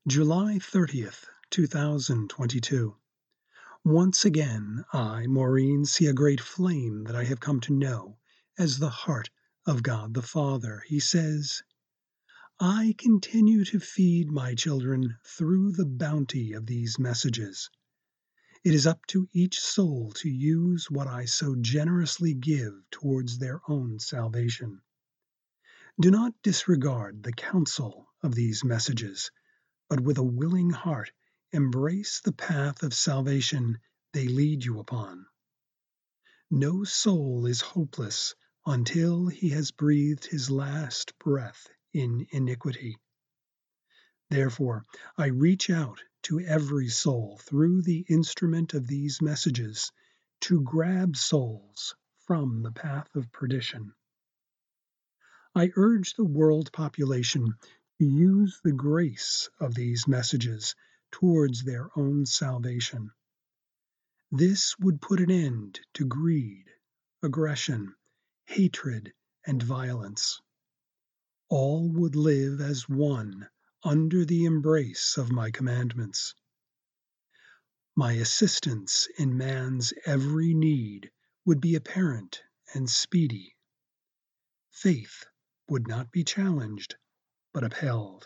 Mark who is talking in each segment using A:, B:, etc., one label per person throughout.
A: July 30th, 2022. Once again, I, Maureen, see a great flame that I have come to know as the heart of God the Father. He says, I continue to feed my children through the bounty of these messages. It is up to each soul to use what I so generously give towards their own salvation. Do not disregard the counsel of these messages, but with a willing heart embrace the path of salvation they lead you upon. No soul is hopeless until he has breathed his last breath in iniquity. Therefore, I reach out to every soul through the instrument of these messages to grab souls from the path of perdition. I urge the world population to use the grace of these messages towards their own salvation. This would put an end to greed, aggression, hatred, and violence. All would live as one under the embrace of my commandments. My assistance in man's every need would be apparent and speedy. Faith would not be challenged, but upheld.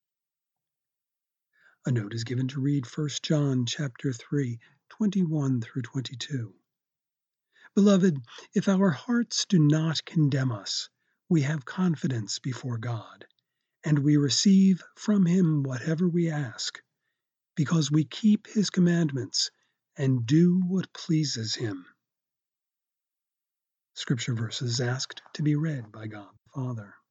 A: A note is given to read 1 John chapter 3, 21 through 22. Beloved, if our hearts do not condemn us, we have confidence before God, and we receive from him whatever we ask, because we keep his commandments and do what pleases him. Scripture verses asked to be read by God the Father.